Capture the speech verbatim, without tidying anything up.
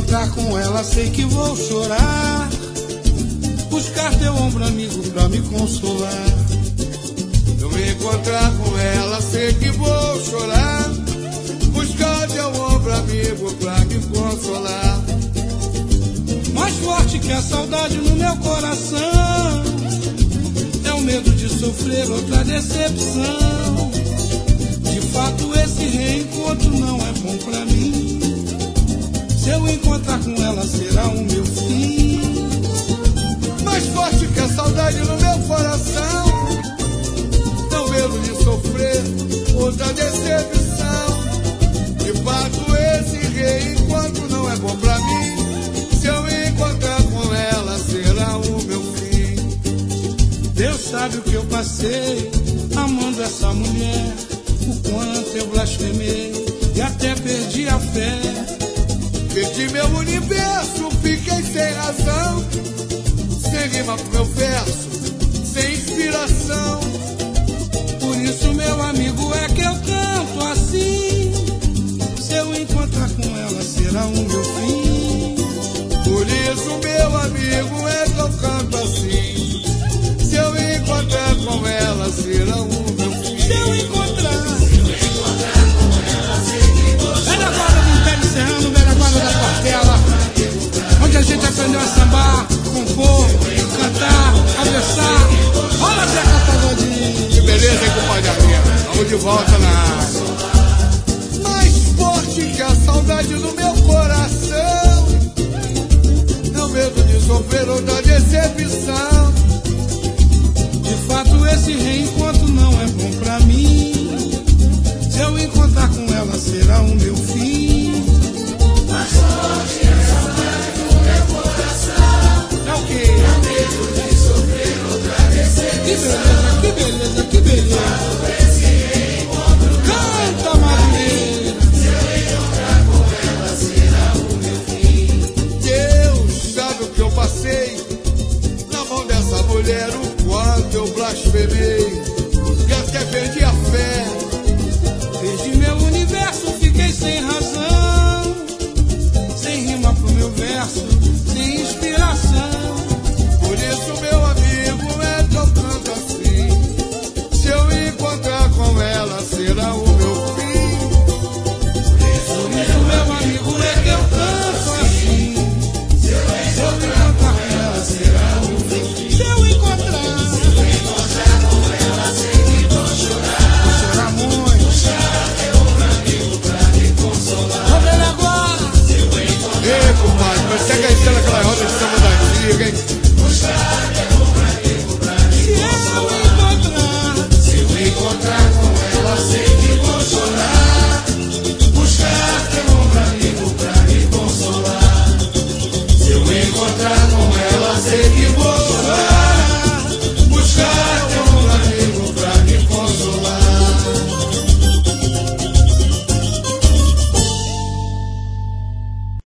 encontrar com ela, sei que vou chorar. Buscar teu ombro amigo pra me consolar. Eu me encontrar com ela, sei que vou chorar. Buscar teu ombro amigo pra me consolar. Mais forte que a saudade no meu coração é o medo de sofrer outra decepção. De fato esse reencontro não é bom pra mim. Se eu encontrar com ela será o meu fim. Mais forte que a saudade no meu coração é o medo de sofrer outra decepção. De fato esse reencontro não é bom pra mim. Se eu encontrar com ela será o meu fim. Deus sabe o que eu passei amando essa mulher, o quanto eu blasfemei e até perdi a fé. Perdi meu universo, fiquei sem razão, sem rima pro meu verso, sem inspiração. Por isso, meu amigo, é que eu canto assim. Se eu encontrar com ela será o meu fim. Por isso, meu amigo, é que eu canto assim. Se eu encontrar com ela será o meu fim. Se eu encontrar, se eu encontrar com ela, sei que vou chorar. Velha guarda do Império Serrano, velha guarda da Portela, onde a gente aprendeu a sambar, compor, cantar, conversar. Olha Zeca Pagodinho. Que beleza, hein, compadre? Vamos de volta na área. Mais forte que a saudade no meu coração é o medo de sofrer outra decepção. De fato esse reencontro não é bom pra mim. Se eu encontrar com ela será o meu fim. Mais forte a saudade no meu coração é o quê? É o medo de sofrer outra decepção. Que beleza, que beleza, que beleza. Esse reencontro canta, Madureira. Se eu encontrar com ela será o meu fim. Deus sabe o que eu passei na mão dessa mulher, o quanto eu blasfemei e até perdi a fé. Perdi meu universo, fiquei sem razão, sem rima pro meu verso, sem inspiração. Por isso, meu amigo, é que eu canto assim. Se eu encontrar com ela será o meu fim. Por isso, meu amigo, é que eu canto assim. Se eu encontrar com ela será o meu fim. Se eu encontrar, se eu encontrar com ela sei que vou chorar. Vou chorar muito. Buscar teu ombro amigo pra me consolar. Vou ver agora. Se eu encontrar Ei, compadre, mas segue a estrela aquela roda de samba da antiga, hein? buscar